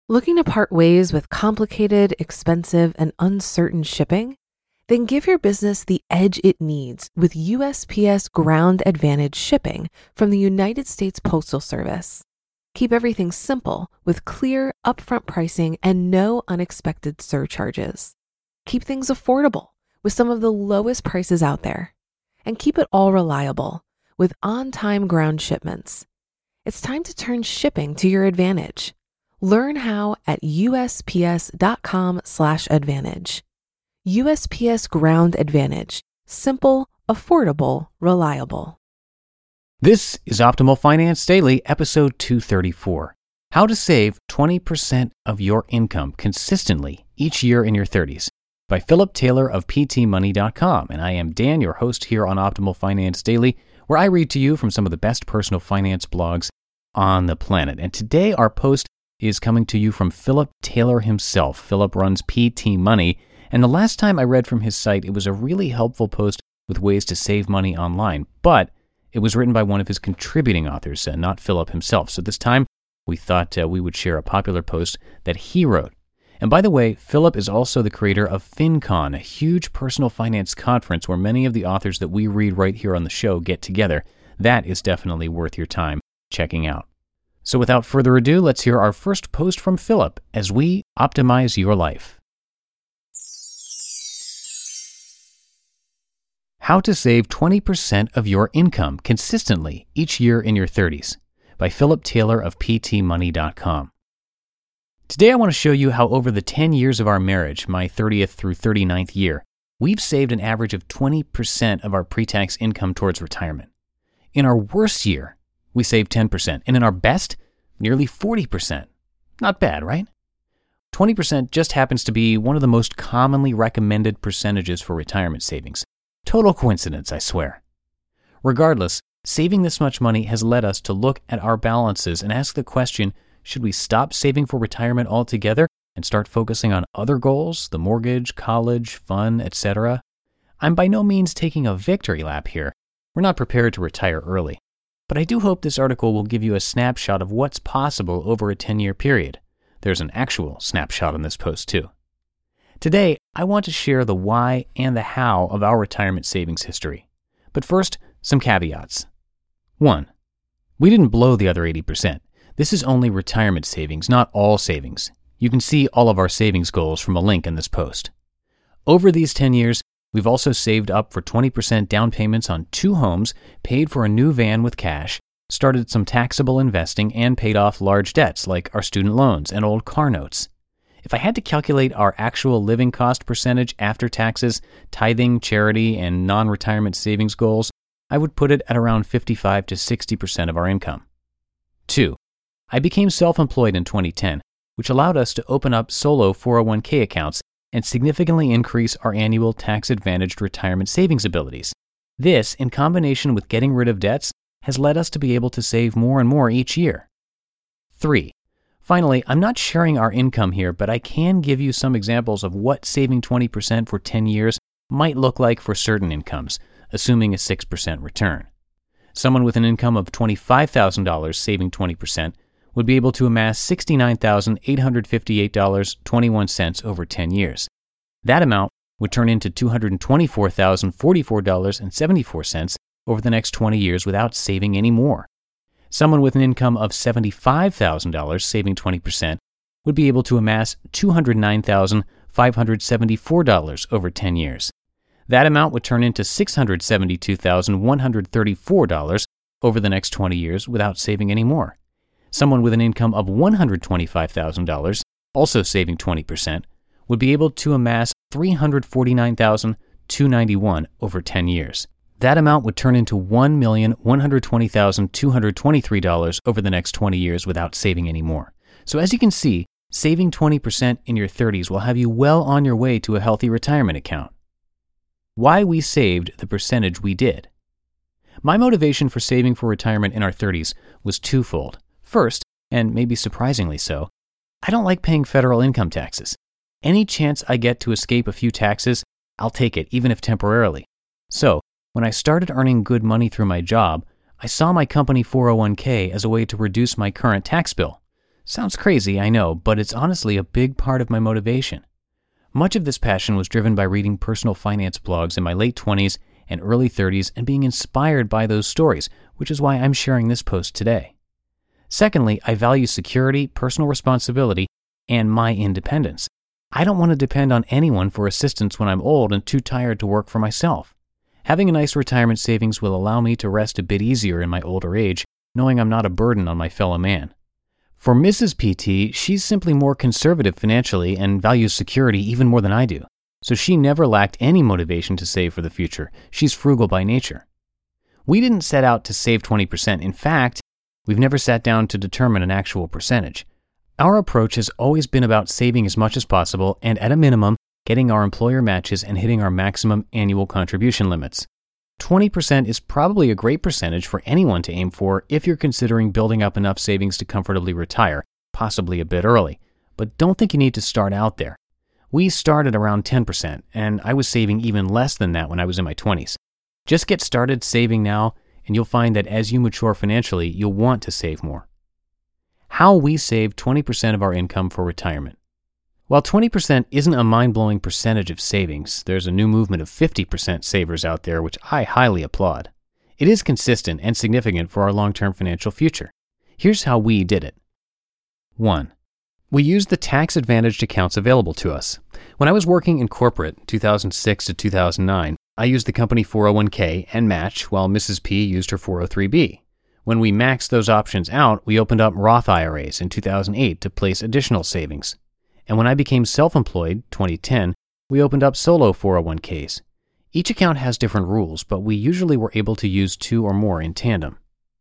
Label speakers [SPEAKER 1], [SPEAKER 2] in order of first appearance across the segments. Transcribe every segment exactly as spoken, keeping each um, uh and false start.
[SPEAKER 1] Looking to part ways with complicated, expensive, and uncertain shipping? Then give your business the edge it needs with U S P S Ground Advantage shipping from the United States Postal Service. Keep everything simple with clear, upfront pricing and no unexpected surcharges. Keep things affordable with some of the lowest prices out there. And keep it all reliable with on-time ground shipments. It's time to turn shipping to your advantage. Learn how at usps.com slash advantage. U S P S Ground Advantage. Simple, affordable, reliable.
[SPEAKER 2] This is Optimal Finance Daily, episode two thirty-four. How to save twenty percent of your income consistently each year in your thirties by Philip Taylor of P T money dot com. And I am Dan, your host here on Optimal Finance Daily, where I read to you from some of the best personal finance blogs on the planet. And today our post is coming to you from Philip Taylor himself. Philip runs P T Money, and the last time I read from his site, it was a really helpful post with ways to save money online, but it was written by one of his contributing authors, uh, not Philip himself. So this time, we thought uh, we would share a popular post that he wrote. And by the way, Philip is also the creator of FinCon, a huge personal finance conference where many of the authors that we read right here on the show get together. That is definitely worth your time checking out. So without further ado, let's hear our first post from Philip as we optimize your life. How to save twenty percent of your income consistently each year in your thirties by Philip Taylor of P T money dot com. Today I want to show you how over the ten years of our marriage, my thirtieth through thirty-ninth year, we've saved an average of twenty percent of our pre-tax income towards retirement. In our worst year, we saved ten percent, and in our best, nearly forty percent. Not bad, right? twenty percent just happens to be one of the most commonly recommended percentages for retirement savings. Total coincidence, I swear. Regardless, saving this much money has led us to look at our balances and ask the question, should we stop saving for retirement altogether and start focusing on other goals, the mortgage, college, fun, et cetera? I'm by no means taking a victory lap here. We're not prepared to retire early. But I do hope this article will give you a snapshot of what's possible over a ten-year period. There's an actual snapshot in this post too. Today, I want to share the why and the how of our retirement savings history. But first, some caveats. One, we didn't blow the other eighty percent. This is only retirement savings, not all savings. You can see all of our savings goals from a link in this post. Over these ten years, we've also saved up for twenty percent down payments on two homes, paid for a new van with cash, started some taxable investing, and paid off large debts like our student loans and old car notes. If I had to calculate our actual living cost percentage after taxes, tithing, charity, and non-retirement savings goals, I would put it at around fifty-five to sixty percent of our income. Two, I became self-employed in twenty ten, which allowed us to open up solo four oh one k accounts and significantly increase our annual tax-advantaged retirement savings abilities. This, in combination with getting rid of debts, has led us to be able to save more and more each year. Three, finally, I'm not sharing our income here, but I can give you some examples of what saving twenty percent for ten years might look like for certain incomes, assuming a six percent return. Someone with an income of twenty-five thousand dollars saving twenty percent would be able to amass sixty-nine thousand eight hundred fifty-eight dollars and twenty-one cents over ten years. That amount would turn into two hundred twenty-four thousand forty-four dollars and seventy-four cents over the next twenty years without saving any more. Someone with an income of seventy-five thousand dollars saving twenty percent would be able to amass two hundred nine thousand five hundred seventy-four dollars over ten years. That amount would turn into six hundred seventy-two thousand one hundred thirty-four dollars over the next twenty years without saving any more. Someone with an income of one hundred twenty-five thousand dollars, also saving twenty percent, would be able to amass three hundred forty-nine thousand two hundred ninety-one dollars over ten years. That amount would turn into one million one hundred twenty thousand two hundred twenty-three dollars over the next twenty years without saving any more. So as you can see, saving twenty percent in your thirties will have you well on your way to a healthy retirement account. Why we saved the percentage we did. My motivation for saving for retirement in our thirties was twofold. First, and maybe surprisingly so, I don't like paying federal income taxes. Any chance I get to escape a few taxes, I'll take it, even if temporarily. So, when I started earning good money through my job, I saw my company four oh one k as a way to reduce my current tax bill. Sounds crazy, I know, but it's honestly a big part of my motivation. Much of this passion was driven by reading personal finance blogs in my late twenties and early thirties and being inspired by those stories, which is why I'm sharing this post today. Secondly, I value security, personal responsibility, and my independence. I don't want to depend on anyone for assistance when I'm old and too tired to work for myself. Having a nice retirement savings will allow me to rest a bit easier in my older age, knowing I'm not a burden on my fellow man. For Missus P T, she's simply more conservative financially and values security even more than I do. So she never lacked any motivation to save for the future. She's frugal by nature. We didn't set out to save twenty percent. In fact, we've never sat down to determine an actual percentage. Our approach has always been about saving as much as possible and, at a minimum, getting our employer matches and hitting our maximum annual contribution limits. twenty percent is probably a great percentage for anyone to aim for if you're considering building up enough savings to comfortably retire, possibly a bit early. But don't think you need to start out there. We started around ten percent, and I was saving even less than that when I was in my twenties. Just get started saving now, and you'll find that as you mature financially, you'll want to save more. How we save twenty percent of our income for retirement. While twenty percent isn't a mind-blowing percentage of savings, there's a new movement of fifty percent savers out there, which I highly applaud. It is consistent and significant for our long-term financial future. Here's how we did it. One. We used the tax-advantaged accounts available to us. When I was working in corporate, two thousand six to two thousand nine, I used the company four oh one k and match, while Missus P used her four oh three b. When we maxed those options out, we opened up Roth I R As in two thousand eight to place additional savings. And when I became self-employed, twenty ten, we opened up solo four oh one k's. Each account has different rules, but we usually were able to use two or more in tandem.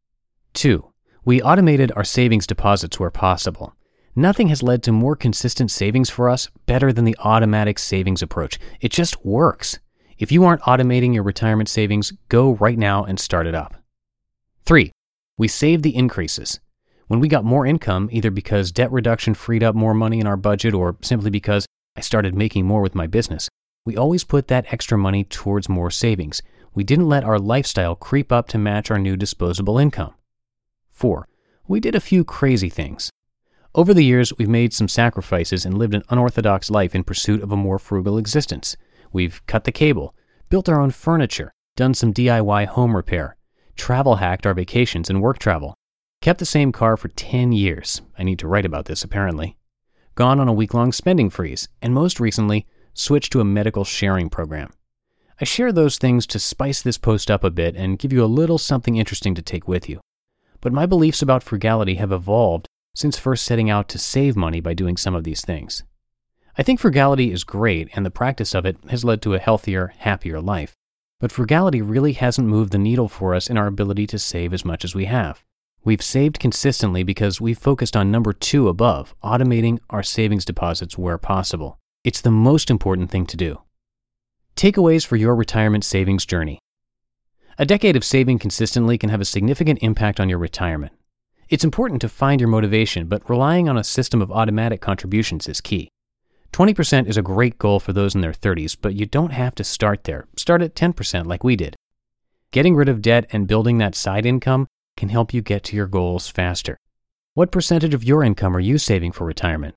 [SPEAKER 2] Two. We automated our savings deposits where possible. Nothing has led to more consistent savings for us better than the automatic savings approach. It just works. If you aren't automating your retirement savings, go right now and start it up. Three. We saved the increases. When we got more income, either because debt reduction freed up more money in our budget or simply because I started making more with my business, we always put that extra money towards more savings. We didn't let our lifestyle creep up to match our new disposable income. Four. We did a few crazy things. Over the years, we've made some sacrifices and lived an unorthodox life in pursuit of a more frugal existence. We've cut the cable, built our own furniture, done some D I Y home repair, travel hacked our vacations and work travel, kept the same car for ten years. I need to write about this, apparently. Gone on a week-long spending freeze, and most recently, switched to a medical sharing program. I share those things to spice this post up a bit and give you a little something interesting to take with you. But my beliefs about frugality have evolved since first setting out to save money by doing some of these things. I think frugality is great, and the practice of it has led to a healthier, happier life. But frugality really hasn't moved the needle for us in our ability to save as much as we have. We've saved consistently because we've focused on number two above, automating our savings deposits where possible. It's the most important thing to do. Takeaways for your retirement savings journey. A decade of saving consistently can have a significant impact on your retirement. It's important to find your motivation, but relying on a system of automatic contributions is key. twenty percent is a great goal for those in their thirties, but you don't have to start there. Start at ten percent like we did. Getting rid of debt and building that side income can help you get to your goals faster. What percentage of your income are you saving for retirement?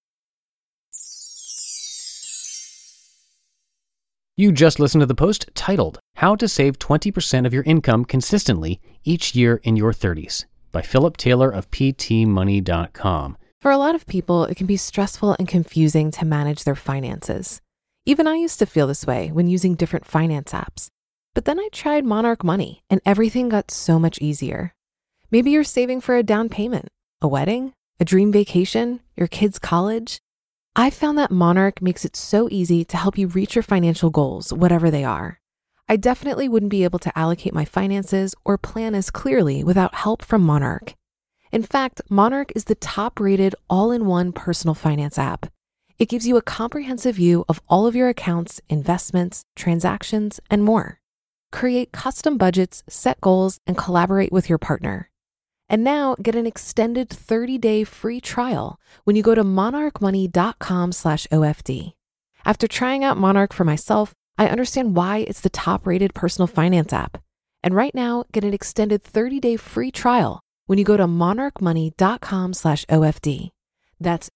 [SPEAKER 2] You just listened to the post titled, How to Save twenty percent of Your Income Consistently Each Year in Your thirties by Philip Taylor of P T money dot com.
[SPEAKER 1] For a lot of people, it can be stressful and confusing to manage their finances. Even I used to feel this way when using different finance apps. But then I tried Monarch Money and everything got so much easier. Maybe you're saving for a down payment, a wedding, a dream vacation, your kids' college. I found that Monarch makes it so easy to help you reach your financial goals, whatever they are. I definitely wouldn't be able to allocate my finances or plan as clearly without help from Monarch. In fact, Monarch is the top-rated all-in-one personal finance app. It gives you a comprehensive view of all of your accounts, investments, transactions, and more. Create custom budgets, set goals, and collaborate with your partner. And now get an extended thirty-day free trial when you go to monarch money dot com slash O F D. After trying out Monarch for myself, I understand why it's the top-rated personal finance app. And right now, get an extended thirty-day free trial when you go to monarch money dot com slash O F D. That's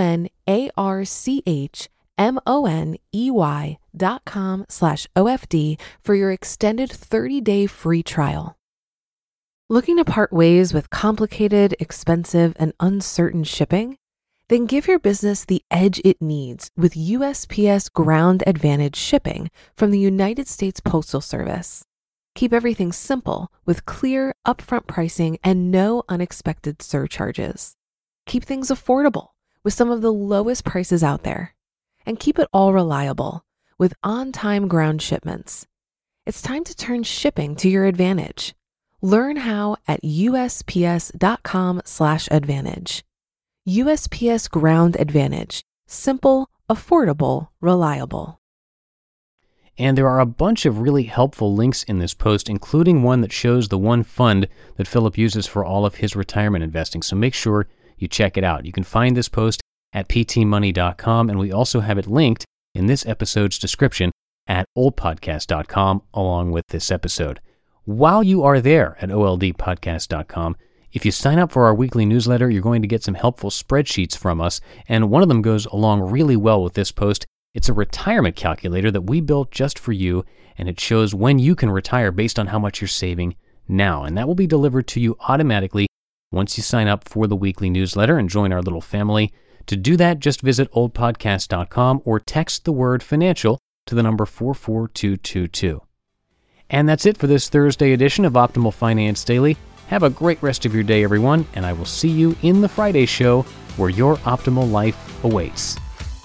[SPEAKER 1] M-O-N-A-R-C-H-M-O-N-E-Y dot com slash O-F-D for your extended thirty-day free trial. Looking to part ways with complicated, expensive, and uncertain shipping? Then give your business the edge it needs with U S P S Ground Advantage shipping from the United States Postal Service. Keep everything simple with clear, upfront pricing and no unexpected surcharges. Keep things affordable with some of the lowest prices out there. And keep it all reliable with on-time ground shipments. It's time to turn shipping to your advantage. Learn how at U S P S dot com slash advantage. U S P S Ground Advantage. Simple, affordable, reliable.
[SPEAKER 2] And there are a bunch of really helpful links in this post, including one that shows the one fund that Philip uses for all of his retirement investing. So make sure you check it out. You can find this post at P T money dot com, and we also have it linked in this episode's description at old podcast dot com along with this episode. While you are there at O L D podcast dot com, if you sign up for our weekly newsletter, you're going to get some helpful spreadsheets from us, and one of them goes along really well with this post. It's a retirement calculator that we built just for you, and it shows when you can retire based on how much you're saving now, and that will be delivered to you automatically once you sign up for the weekly newsletter and join our little family. To do that, just visit old podcast dot com or text the word financial to the number four four two two two. And that's it for this Thursday edition of Optimal Finance Daily. Have a great rest of your day, everyone, and I will see you in the Friday show where your optimal life awaits.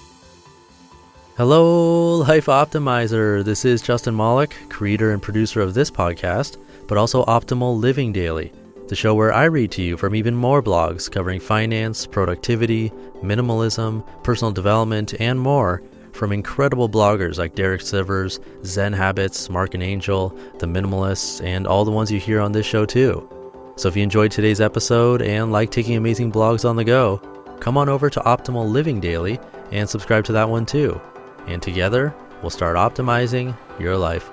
[SPEAKER 3] Hello, Life Optimizer. This is Justin Malik, creator and producer of this podcast, but also Optimal Living Daily, the show where I read to you from even more blogs covering finance, productivity, minimalism, personal development, and more from incredible bloggers like Derek Sivers, Zen Habits, Mark and Angel, The Minimalists, and all the ones you hear on this show too. So if you enjoyed today's episode and like taking amazing blogs on the go, come on over to Optimal Living Daily and subscribe to that one too. And together, we'll start optimizing your life.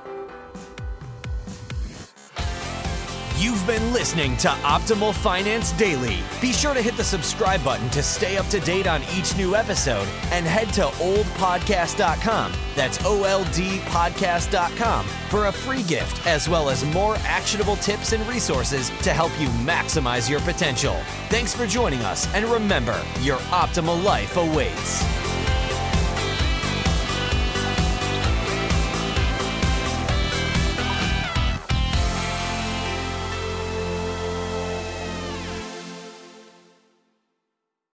[SPEAKER 4] You've been listening to Optimal Finance Daily. Be sure to hit the subscribe button to stay up to date on each new episode and head to old podcast dot com. That's O L D podcast dot com for a free gift as well as more actionable tips and resources to help you maximize your potential. Thanks for joining us, and remember, your optimal life awaits.